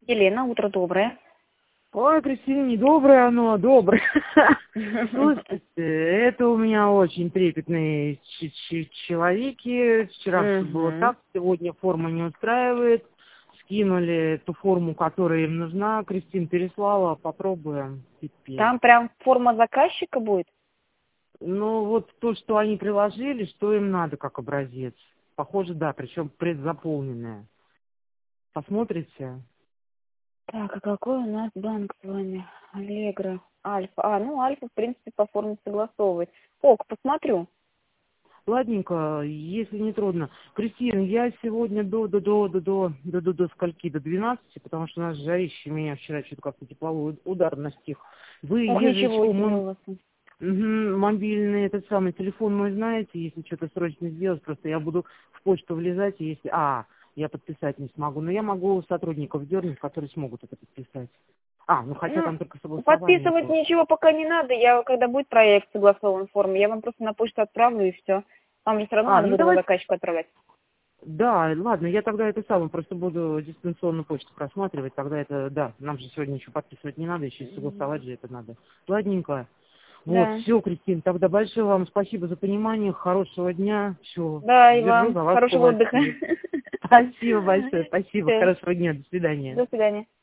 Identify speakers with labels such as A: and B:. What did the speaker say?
A: Елена, утро доброе.
B: Ой, Кристина, не доброе оно, доброе. Слушайте, это у меня очень трепетные человеки. Вчера все было так, сегодня форма не устраивает. Скинули ту форму, которая им нужна. Кристин переслала, попробуем теперь.
A: Там прям форма заказчика будет?
B: Ну, вот то, что они приложили, что им надо как образец. Похоже, да, причем предзаполненная. Посмотрите.
A: Так, а какой у нас банк с вами? Аллегро, Альфа. Ну, Альфа, в принципе, по форме согласовывает. Ок, посмотрю.
B: Ладненько, если не трудно. Кристина, я сегодня до скольки? До 12, потому что у нас жарище, меня вчера что-то как-то тепловой удар настиг. Вы,
A: Ох,
B: ежели
A: ничего
B: что,
A: себе у вас.
B: мобильный этот самый телефон мой знаете, если что-то срочно сделать, просто я буду в почту влезать, и если... я подписать не смогу, но я могу сотрудников дернуть, которые смогут это подписать. Ну хотя там только согласование.
A: Подписывать ничего пока не надо. Я, когда будет проект согласован в форме, я вам просто на почту отправлю и все. Вам же все равно надо будет его заказчику отправлять.
B: Да, ладно, я тогда это самое, просто буду дистанционную почту просматривать, тогда это, да, нам же сегодня ничего подписывать не надо, еще и согласовать же это надо. Ладненько. Вот,
A: Да.
B: все, Кристина, тогда большое вам спасибо за понимание, хорошего дня, все,
A: Да, и
B: держу
A: вам
B: за вас
A: хорошего отдыха.
B: кулачки. Спасибо большое, спасибо, хорошего дня, до свидания.
A: До свидания.